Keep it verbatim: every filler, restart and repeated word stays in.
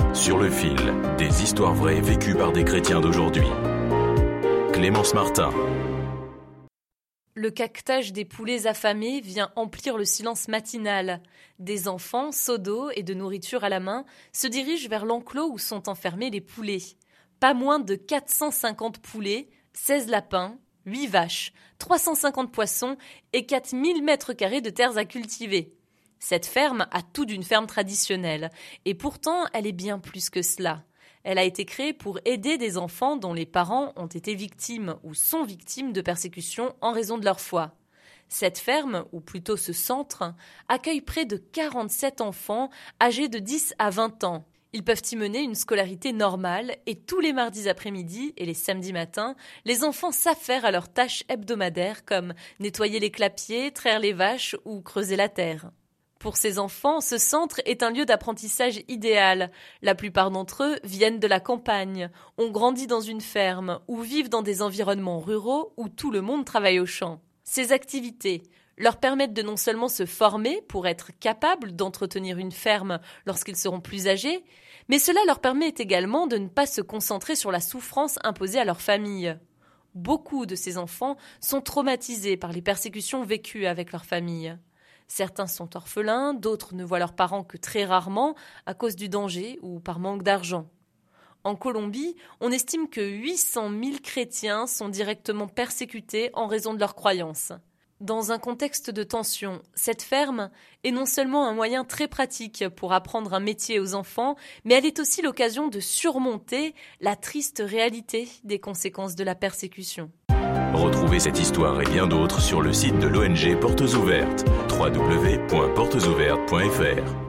Sur le fil, des histoires vraies vécues par des chrétiens d'aujourd'hui. Clémence Martin. Le caquetage des poulets affamés vient emplir le silence matinal. Des enfants, seaux d'eau et de nourriture à la main, se dirigent vers l'enclos où sont enfermés les poulets. Pas moins de quatre cent cinquante poulets, seize lapins, huit vaches, trois cent cinquante poissons et quatre mille mètres carrés de terres à cultiver. Cette ferme a tout d'une ferme traditionnelle, et pourtant elle est bien plus que cela. Elle a été créée pour aider des enfants dont les parents ont été victimes ou sont victimes de persécutions en raison de leur foi. Cette ferme, ou plutôt ce centre, accueille près de quarante-sept enfants âgés de dix à vingt ans. Ils peuvent y mener une scolarité normale et tous les mardis après-midi et les samedis matins, les enfants s'affairent à leurs tâches hebdomadaires comme nettoyer les clapiers, traire les vaches ou creuser la terre. Pour ces enfants, ce centre est un lieu d'apprentissage idéal. La plupart d'entre eux viennent de la campagne, ont grandi dans une ferme ou vivent dans des environnements ruraux où tout le monde travaille au champ. Ces activités leur permettent de non seulement se former pour être capables d'entretenir une ferme lorsqu'ils seront plus âgés, mais cela leur permet également de ne pas se concentrer sur la souffrance imposée à leur famille. Beaucoup de ces enfants sont traumatisés par les persécutions vécues avec leur famille. Certains sont orphelins, d'autres ne voient leurs parents que très rarement à cause du danger ou par manque d'argent. En Colombie, on estime que huit cent mille chrétiens sont directement persécutés en raison de leurs croyances. Dans un contexte de tension, cette ferme est non seulement un moyen très pratique pour apprendre un métier aux enfants, mais elle est aussi l'occasion de surmonter la triste réalité des conséquences de la persécution. Retrouvez cette histoire et bien d'autres sur le site de l'O N G Portes Ouvertes, w w w point portes ouvertes point f r.